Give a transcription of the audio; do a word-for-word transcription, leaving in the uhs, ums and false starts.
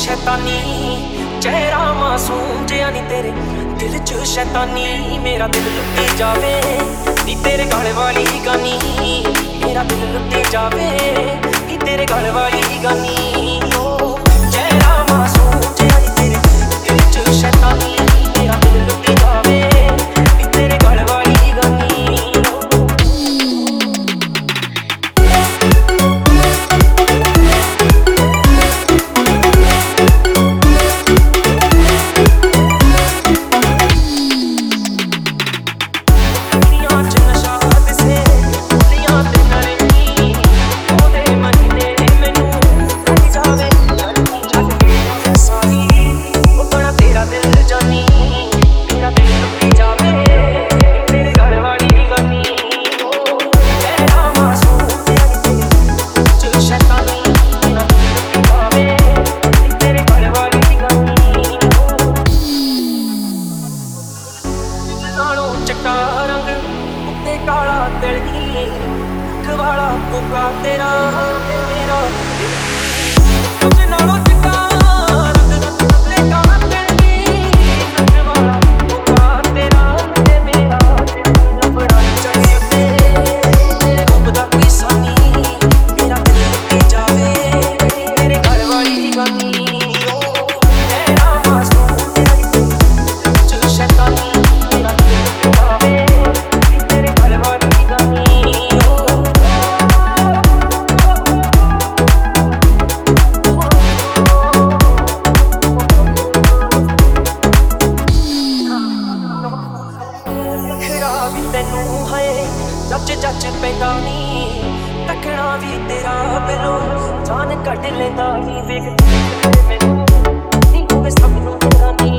शैतानी चेहरा मासूम जिहा नी तेरे दिल च शैतानी मेरा दिल लुटी जावे नी तेरे गल वाली गानी मेरा दिल लुटी जावे नी तेरे गल वाली गानी ओ चेहरा मासूम जिहा नी तेरे दिल च शैतानी मेरा दिल लुटी जावे नी तेरे गल वाली गानी चिट्टा रंग उत्ते काला दिल नी अख वाला कोका तेरा ते मेरा कुछ नालों चिट्टा रंग उत्ते काला दिल नी अख वाला कोका तेरा ते मेरा लबड़ा चाहिए तेरे रूप दा कोई सानी मेरा दिल लुटी जावे तेरे घर वाली गानी ਤੈਨੂੰ ਹੈ ਜੱਜ ਜੱਜ ਪੈਂਦਾ ਨੀ ਤੱਕਣਾ ਵੀ ਤੇਰਾ ਬਿਲੋ ਜਾਨ ਕੱਢ ਲੈਂਦਾ ਨੀ ਵੇਖ ਮੈਨੂੰ ਨੀ ਹੋਵੇ ਸਭ ਨੂੰ ਪਤਾ ਨੀ